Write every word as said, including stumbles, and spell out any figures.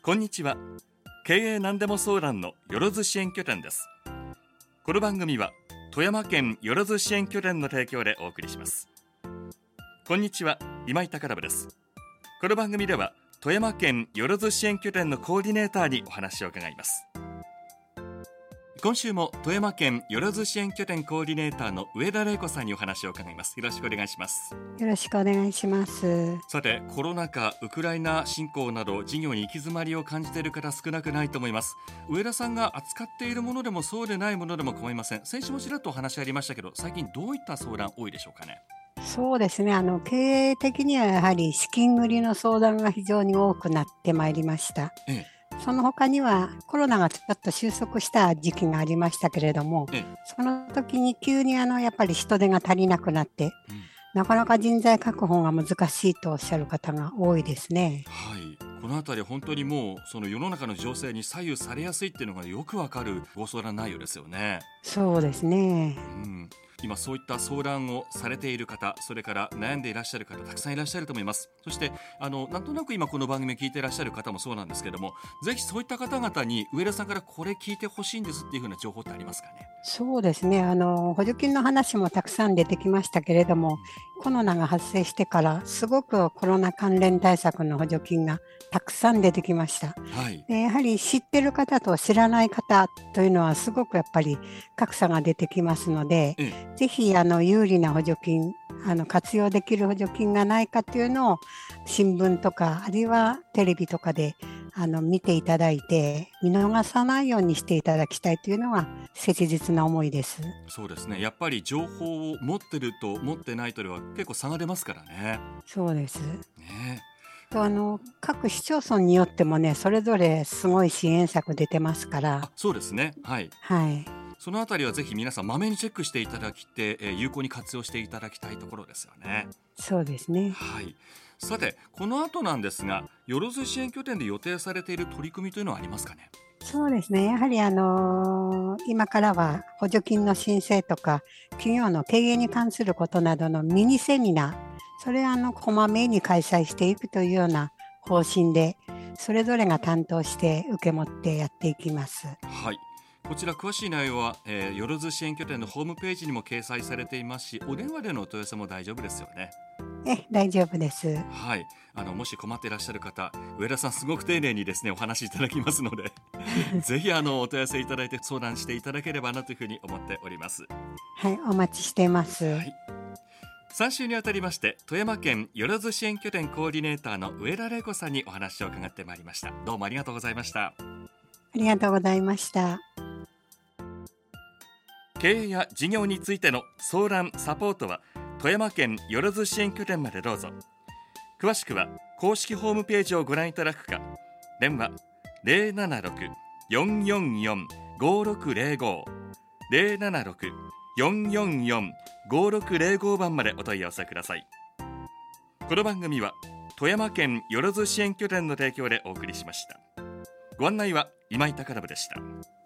こんにちは。経営なんでも相談のよろず支援拠点です。この番組は富山県よろず支援拠点の提供でお送りします。こんにちは、今井隆信です。この番組では富山県よろず支援拠点のコーディネーターにお話を伺います。今週も富山県よろず支援拠点コーディネーターの上田玲子さんにお話を伺います。よろしくお願いします。 よろしくお願いします。 さて、コロナ禍、ウクライナ侵攻など事業に行き詰まりを感じている方少なくないと思います。上田さんが扱っているものでもそうでないものでも構いません。先週もちらっとお話ありましたけど、最近どういった相談多いでしょうかね。 そうですね、あの経営的にはやはり資金繰りの相談が非常に多くなってまいりました。ええ、その他にはコロナがちょっと収束した時期がありましたけれども、ええ、その時に急にあのやっぱり人手が足りなくなって、うん、なかなか人材確保が難しいとおっしゃる方が多いですね。 はい、このあたり本当にもうその世の中の情勢に左右されやすいっていうのがよくわかるご相談内容ですよね。 そうですね、 うん、今そういった相談をされている方、それから悩んでいらっしゃる方たくさんいらっしゃると思います。そしてあのなんとなく今この番組聞いていらっしゃる方もそうなんですけども、ぜひそういった方々に上田さんからこれ聞いてほしいんですっていう風な情報ってありますかね。 そうですね、あの補助金の話もたくさん出てきましたけれども、コロナが発生してからすごくコロナ関連対策の補助金がたくさん出てきました。はい、でやはり知ってる方と知らない方というのはすごくやっぱり格差が出てきますので、ええ、ぜひあの有利な補助金、あの活用できる補助金がないかというのを新聞とかあるいはテレビとかであの見ていただいて、見逃さないようにしていただきたいというのが切実な思いです。 そうですね、やっぱり情報を持ってると持ってないとでは結構差が出ますからね。 そうですね。あの各市町村によってもね、それぞれすごい支援策出てますから。 あ、そうですね、はい、はい、そのあたりはぜひ皆さんまめにチェックしていただきて、えー、有効に活用していただきたいところですよね。 そうですね、 はい、さてこの後なんですが、よろず支援拠点で予定されている取り組みというのはありますかね。 そうですね、やはり、あのー、今からは補助金の申請とか企業の経営に関することなどのミニセミナー、それをあのこまめに開催していくというような方針で、それぞれが担当して受け持ってやっていきます。 はい、こちら詳しい内容は、えー、よろず支援拠点のホームページにも掲載されていますし、お電話でのお問い合わせも大丈夫ですよね。 え大丈夫です。 はい、あのもし困っていらっしゃる方、上田さんすごく丁寧にですねお話しいただきますのでぜひあのお問い合わせいただいて相談していただければなというふうに思っております。 はい、お待ちしています。はい、 さん週にあたりまして富山県よろず支援拠点コーディネーターの上田玲子さんにお話を伺ってまいりました。どうもありがとうございました。 ありがとうございました。 経営や事業についての相談サポートは富山県よろず支援拠点までどうぞ。詳しくは公式ホームページをご覧いただくか、電話 ゼロななろく よんよんよん ごろくゼロご ゼロななろく よんよんよん ごろくゼロご 番までお問い合わせください。この番組は富山県よろず支援拠点の提供でお送りしました。ご案内は今井隆信でした。